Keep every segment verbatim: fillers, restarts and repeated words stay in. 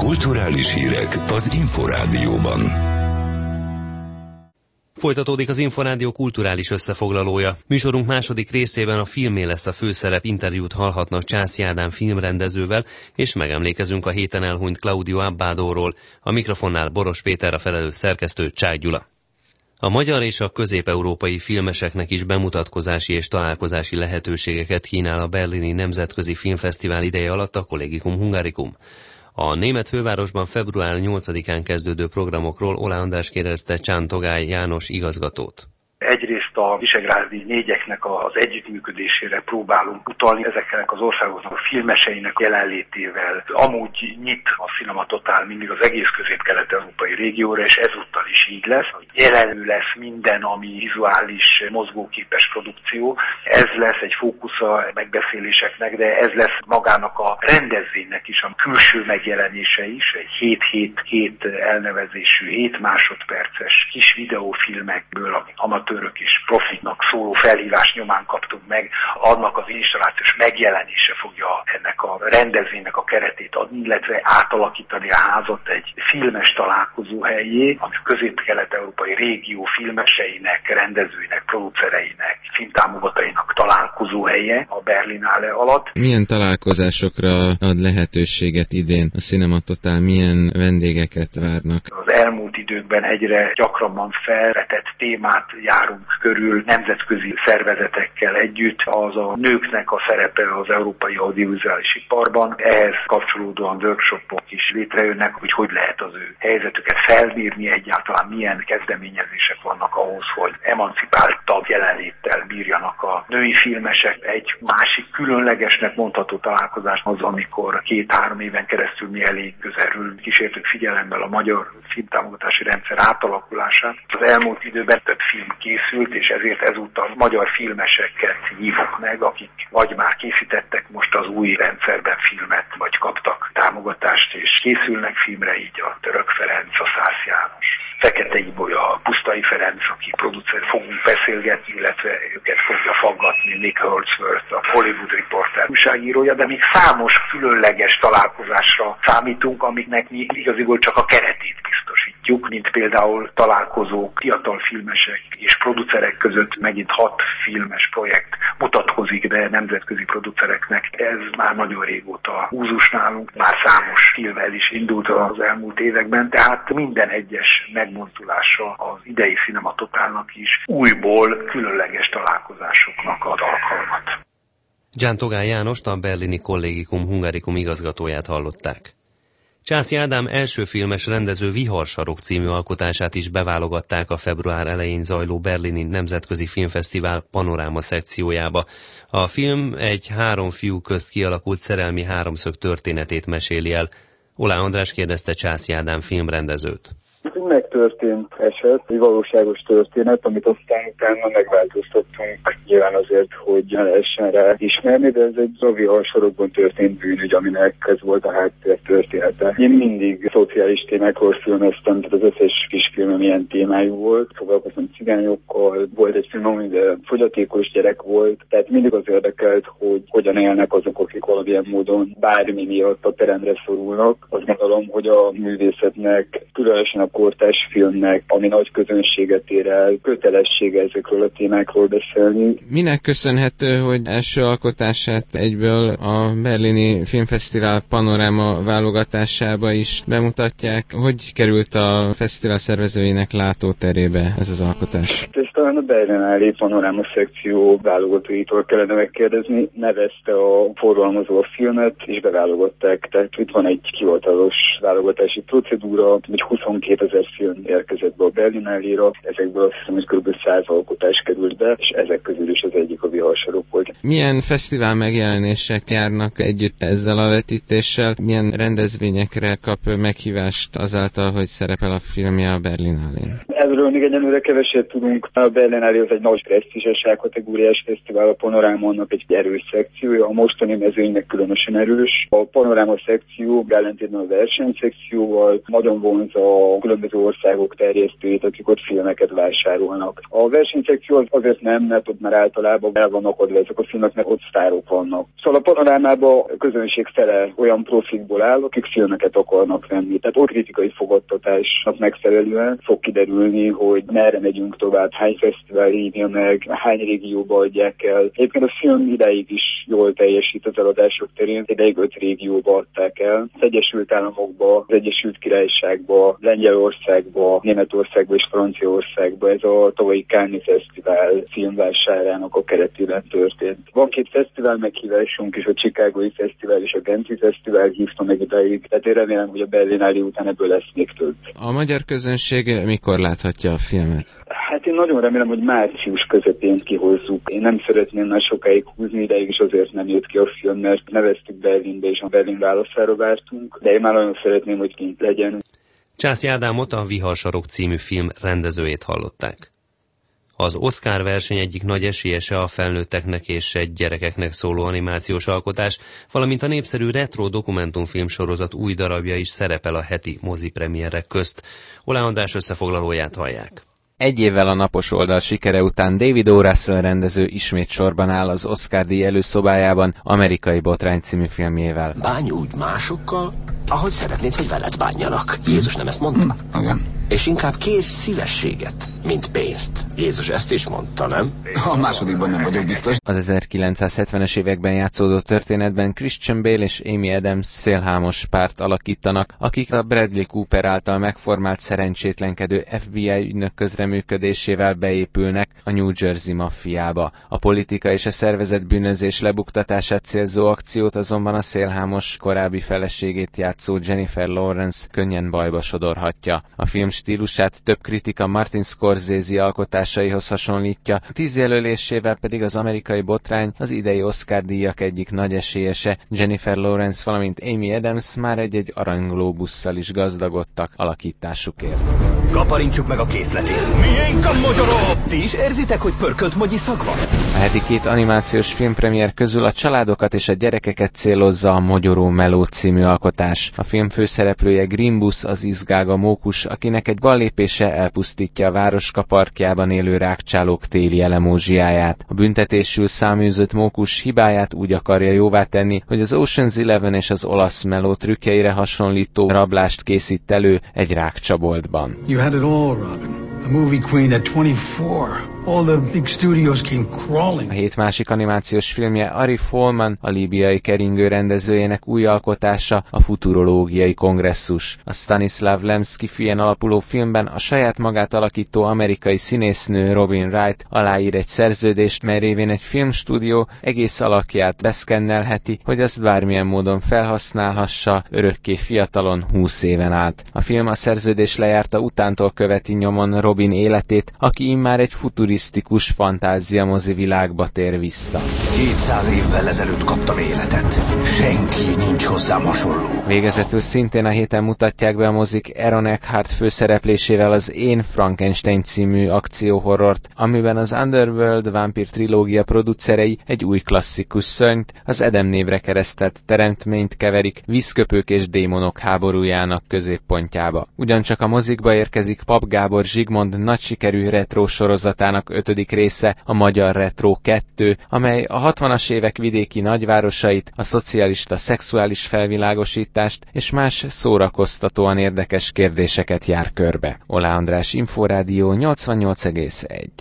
Kulturális hírek az Inforádióban. Folytatódik az Inforádió kulturális összefoglalója. Műsorunk második részében a filmé lesz a főszerep, interjút hallhatnak Császi Ádám filmrendezővel, és megemlékezünk a héten elhunyt Claudio Abbadóról. A mikrofonnál Boros Péter, a felelős szerkesztő Csák Gyula. A magyar és a közép-európai filmeseknek is bemutatkozási és találkozási lehetőségeket kínál a Berlini Nemzetközi Filmfesztivál ideje alatt a Collegicum Hungaricum. A német fővárosban február nyolcadikán kezdődő programokról Oláh András kérdezte Csántogály János igazgatót. Egyrészt a visegrádi négyeknek az együttműködésére próbálunk utalni, ezeknek az országoknak a filmeseinek jelenlétével. Amúgy nyit a Cinema Total mindig az egész közép-kelet-európai régióra, és ezúttal is így lesz. Jelenlő lesz minden, ami vizuális, mozgóképes produkció. Ez lesz egy fókusza a megbeszéléseknek, de ez lesz magának a rendezvénynek is, a külső megjelenése is. Egy hét hét hét elnevezésű, hét másodperces kis videófilmekből, amit amatőrök és profiknak szóló felhívás nyomán kaptunk meg, annak az installációs megjelenése fogja ennek a rendezvénynek a keretét adni, illetve átalakítani a házat egy filmes találkozó helyé, ami közép-kelet-európai régió filmeseinek, rendezőinek, producereinek, filmtámogatóinak találkozó helye a Berlinale alatt. Milyen találkozásokra ad lehetőséget idén a Cinema Total, milyen vendégeket várnak? Az elmúlt időkben egyre gyakrabban felvetett témát járunk körül nemzetközi szervezetekkel együtt, az a nőknek a szerepe az európai audiovizuális iparban. Ehhez kapcsolódóan workshopok is létrejönnek, hogy hogy lehet az ő helyzetüket felmérni, egyáltalán milyen kezdeményezések vannak ahhoz, hogy emancipáltabb jelenléttel bírjanak a női filmesek. Egy másik különlegesnek mondható találkozás az, amikor két-három éven keresztül mi elég közelről kísértük figyelemmel a magyar filmtámogatási rendszer átalakulását. Az elmúlt időben több film készült, és ezért ezúttal magyar filmeseket hívok meg, akik vagy már készítettek most az új rendszerben filmet, vagy kaptak támogatást, és készülnek filmre, így a Török Ferenc, a Szász János, Fekete Ibolya, a Pusztai Ferenc, aki producer, fogunk beszélgetni, illetve őket fogja faggatni Nick Holdsworth, a Hollywood Reporter újságírója, de még számos különleges találkozásra számítunk, amiknek mi igaziból csak a keretét biztosítjuk, mint például találkozók fiatal filmesek és producerek között, megint hat filmes projekt mutatkozik be nemzetközi producereknek. Ez már nagyon régóta úzus nálunk, már számos filmmel is indult az elmúlt években, tehát minden egyes megmozdulása az idei Cinema Totalnak is újból különleges találkozásoknak ad alkalmat. Csántogály Jánost, a Berlini Collegicum Hungaricum igazgatóját hallották. Császi Ádám első filmes rendező Viharsarok című alkotását is beválogatták a február elején zajló Berlini Nemzetközi Filmfesztivál panoráma szekciójába. A film egy három fiú közt kialakult szerelmi háromszög történetét meséli el. Oláh András kérdezte Császi Ádám filmrendezőt. Ez egy megtörtént eset, egy valóságos történet, amit aztán utána megváltoztattunk, nyilván azért, hogy ne lehessen rá ismerni, de ez egy a Viharsarokban történt bűnügy, aminek ez volt a háttér története. Én mindig szociális témákról filmeztem, tehát az összes kisfilmem ilyen témájú volt, foglalkoztam cigányokkal, volt egy film, amiben fogyatékos gyerek volt, tehát mindig az érdekelt, hogy hogyan élnek azok, akik valamilyen módon bármi miatt a teremre szorulnak. Azt gondolom, hogy a művészetnek, különösen a kortárs filmnek, ami nagy közönséget ér el, kötelessége ezekről a témákról beszélni. Minek köszönhető, hogy első alkotását egyből a Berlini Filmfesztivál panoráma válogatásába is bemutatják? Hogy került a fesztivál szervezőinek látóterébe ez az alkotás? Ezt talán a Berlinale panoráma szekció válogatóitól kellene megkérdezni. Nevezte a forgalmazó a filmet, és beválogatták. Tehát itt van egy hivatalos válogatási procedúra, hogy huszonkétezer film érkezett be a Berlinale-ra, ezekből azt hiszem, hogy kb. száz alkotás került be, és ezek közül is az egyik a Viharsarok volt. Milyen fesztivál megjelenések járnak együtt ezzel a vetítéssel? Milyen rendezvényekre kap meghívást azáltal, hogy szerepel a filmje a Berlinale-n? Erről még egyelőre keveset tudunk. A A Berlinale az egy nagy presztízses kategóriás fesztivál, a Panorámának egy erős szekciója, a mostani mezőnynek különösen erős. A Panoráma szekció ellentétben a versenyszekcióval nagyon vonzza a különböző országok terjesztőit, akik ott filmeket vásárolnak. A versenyszekció az azért nem, mert ott már általában el vannak adva ezek a filmek, mert ott sztárok vannak. Szóval a Panorámában a közönség fele olyan profikból áll, akik filmeket akarnak venni. Tehát ott kritikai fogadtatásnak megfelelően fog kiderülni, hogy merre megyünk tovább, hány fesztivál hívja meg, hány régióba adják el. Egyébként a film ideig is jól teljesít az eladások terén, ideig öt régióba adták el. Az Egyesült Államokba, az Egyesült Királyságba, Lengyelországba, Németországba és Franciaországba ez a tavalyi Cannes Fesztivál filmvásárának a keretében történt. Van két fesztivál meghívásunk is, a Chicagói Fesztivál és a Genfi Fesztivál hívta meg ideig, tehát én remélem, hogy a Berlinale után ebből lesz még több. A magyar közönség mikor láthatja a filmet? Hát én nagyon remélem, hogy március közepén kihozzuk. Én nem szeretném már sokáig húzni, ideig is azért nem jött ki a film, mert neveztük Berlinbe és a Berlin válaszára vártunk, de én már nagyon szeretném, hogy kint legyen. Császi Ádámot, a Viharsarok című film rendezőjét hallották. Az Oscar verseny egyik nagy esélyese a felnőtteknek és egy gyerekeknek szóló animációs alkotás, valamint a népszerű retro dokumentumfilm sorozat új darabja is szerepel a heti mozipremierek közt. Olá András összefoglalóját hallják. Egy évvel a napos oldal sikere után David O. Russell rendező ismét sorban áll az Oscar-díj előszobájában Amerikai Botrány című filmjével. Bánj úgy másokkal, ahogy szeretnéd, hogy veled bánjanak. Jézus nem ezt mondta? Mm, igen. És inkább kérj szívességet, mint pénzt. Jézus ezt is mondta, nem? A másodikban nem vagyok biztos. Az ezerkilencszázhetvenes években játszódó történetben Christian Bale és Amy Adams szélhámos párt alakítanak, akik a Bradley Cooper által megformált szerencsétlenkedő ef bé i ügynök közreműködésével beépülnek a New Jersey maffiába. A politika és a szervezett bűnözés lebuktatását célzó akciót azonban a szélhámos korábbi feleségét játszó Jennifer Lawrence könnyen bajba sodorhatja. A film stílusát több kritika Martin Scorsese alkotásaihoz hasonlítja, tíz jelölésével pedig az Amerikai Botrány az idei Oscar-díjak egyik nagy esélyese, Jennifer Lawrence, valamint Amy Adams már egy-egy aranyglóbusszal is gazdagodtak alakításukért. Kaparintsuk meg a készletét! Miénk a mogyoró! Ti is érzitek, hogy pörkölt mogyi szag van? A heti két animációs filmpremiér közül a családokat és a gyerekeket célozza a Mogyoró Meló című alkotás. A film főszereplője Grimbus, az izgága mókus, akinek egy ballépése elpusztítja a városka parkjában élő rákcsálók téli elemózsiáját. A büntetésül száműzött mókus hibáját úgy akarja jóvá tenni, hogy az Ocean's Eleven és az olasz Meló trükkjeire hasonlító rablást készít elő egy rákcsaboltban. You had it all, Robin. A movie queen at twenty-four. All the big studios came crawling. A hét másik animációs filmje Arif Folman, a líbiai keringő rendezőjének új alkotása, a Futurológiai Kongresszus. A Stanislav Lem szkifien alapuló filmben a saját magát alakító amerikai színésznő Robin Wright aláír egy szerződést, mely révén egy filmstúdió egész alakját beszkennelheti, hogy azt bármilyen módon felhasználhassa örökké fiatalon húsz éven át. A film a szerződés lejárta utántól követi nyomon Robin életét, aki immár egy futurisztikus fantázia mozi világba tér vissza. kétszáz évvel ezelőtt kaptam életet. Senki nincs hozzám hasonló. Végezetül szintén a héten mutatják be a mozik Aaron Eckhart főszereplésével az Én Frankenstein című akcióhorrort, amiben az Underworld vámpír trilógia producerei egy új klasszikus szörnyt, az Edem névre keresztelt teremtményt keverik vízköpők és démonok háborújának középpontjába. Ugyancsak a mozikba érkezik Pap Gábor Zsigmond nagy sikerű retro sorozatának ötödik része, a Magyar Retro kettő, amely a hatvanas évek vidéki nagyvárosait, a szocialista szexuális felvilágosítást és más szórakoztatóan érdekes kérdéseket jár körbe. Olá András, Inforádió nyolcvannyolc egész egy.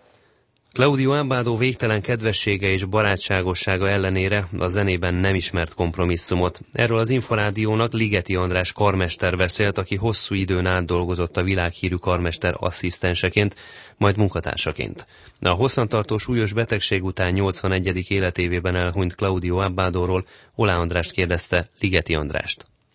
Claudio Abbado végtelen kedvessége és barátságossága ellenére a zenében nem ismert kompromisszumot. Erről az Inforádiónak Ligeti András karmester beszélt, aki hosszú időn át dolgozott a világhírű karmester asszisztenseként, majd munkatársaként. A hosszantartó súlyos betegség után nyolcvanegyedik életévében elhunyt Claudio Abbadóról Olá Andrást kérdezte Ligeti Andrást.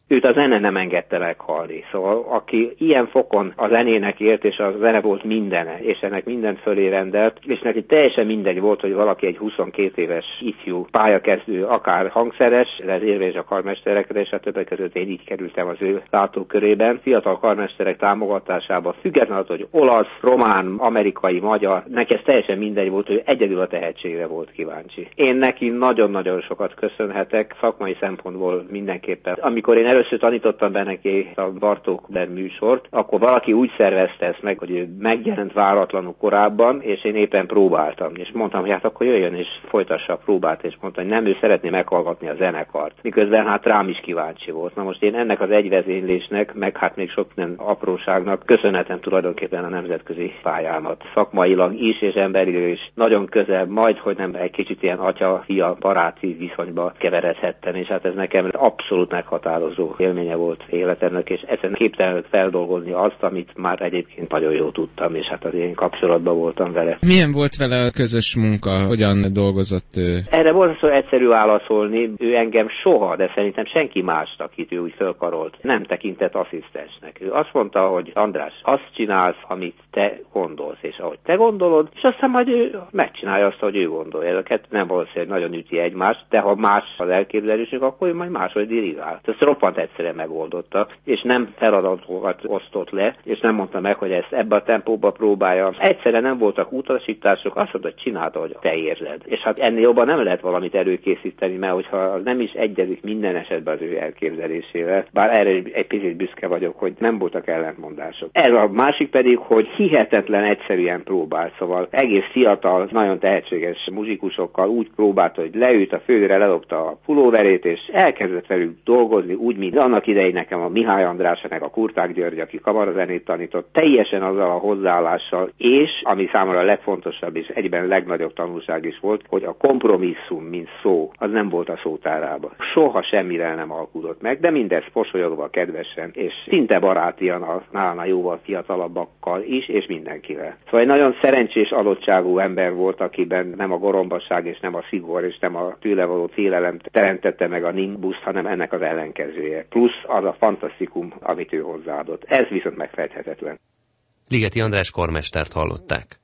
őt a zene nem engedte meghalni. Szóval aki ilyen fokon a zenének ért, és a zene volt mindene, és ennek mindent fölé rendelt, és neki teljesen mindegy volt, hogy valaki egy huszonkét éves ifjú pályakezdő, akár hangszeres, ez érvényes a karmesterekre, és a többek között én így kerültem az ő látókörében, fiatal karmesterek támogatásába, függetlenül, hogy olasz, román, amerikai, magyar, neki ez teljesen mindegy volt, hogy egyedül a tehetségre volt kíváncsi. Én neki nagyon-nagyon sokat köszönhetek, szakmai szempontból mindenképpen. Amikor én először tanítottam be neki a Bartók műsort, akkor valaki úgy szervezte ezt meg, hogy ő megjelent váratlanul korábban, és én éppen próbáltam. És mondtam, hogy hát akkor jöjjön és folytassa a próbát, és mondta, hogy nem, ő szeretné meghallgatni a zenekart. Miközben hát rám is kíváncsi volt. Na most én ennek az egyvezénylésnek, meg hát még sok nem apróságnak köszönhetem tulajdonképpen a nemzetközi pályámat. Szakmailag is, és emberileg is nagyon közel, majd, hogy nem egy kicsit ilyen atya-fia baráti viszonyba keveredhettem, és hát ez nekem abszolút meghatározó élménye volt életemnek, és ezen képtelen feldolgozni azt, amit már egyébként nagyon jól tudtam, és hát az én kapcsolatban voltam vele. Milyen volt vele a közös munka? Hogyan dolgozott ő? Erre volt szó egyszerű válaszolni, ő engem soha, de szerintem senki más, akit ő úgy fölkarolt, nem tekintett asszisztensnek. Ő azt mondta, hogy András, azt csinálsz, amit te gondolsz, és ahogy te gondolod, és aztán majd ő megcsinálja azt, hogy ő gondolja. Ezeket nem valószínűleg nagyon üti egymást, de ha más az elképzelésünk, akkor ő majd máshogy dirigál. Ezt roppant egyszerűen megoldotta, és nem feladatokat osztott le, és nem mondta meg, hogy ezt ebbe a tempóba próbálja. Egyszerűen nem voltak utasítások, azt mondta, hogy csinálta, hogy te érzed. És hát ennél jobban nem lehet valamit előkészíteni, mert hogyha nem is egyezik minden esetben az ő elképzelésével, bár erre egy picit büszke vagyok, hogy nem voltak ellentmondások. Ez a másik pedig, hogy hihetetlen egyszerűen próbál, szóval egész fiatal, nagyon tehetséges muzsikusokkal úgy próbált, hogy leült a földre, ledobta a pulóverét, és elkezdett velük dolgozni, úgy, mint annak idején nekem a Mihály András, meg a Kurták György, aki kamarazenét tanított, teljesen azzal a hozzáállással, és ami számomra a legfontosabb és egyben legnagyobb tanulság is volt, hogy a kompromisszum, mint szó, az nem volt a szótárában. Soha semmire nem alkudott meg, de mindezt posolyogva, kedvesen, és szinte barátian a nálánál jóval fiatalabbakkal is, és mindenkivel. Szóval egy nagyon szerencsés adottságú ember volt, akiben nem a gorombaság, és nem a szigor, és nem a tőle való félelem teremtette meg a nimbuszt, hanem ennek az ellenkezője. Plusz az a fantasztikum, amit ő hozzáadott. Ez viszont megfejthetetlen. Ligeti András karmestert hallották.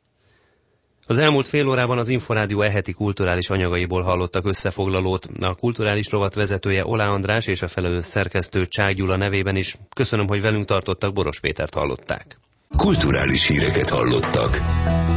Az elmúlt fél órában az Inforádió e-heti kulturális anyagaiból hallottak összefoglalót. A kulturális rovat vezetője Olá András és a felelős szerkesztő Csák Gyula nevében is köszönöm, hogy velünk tartottak, Boros Pétert hallották. Kulturális híreket hallottak.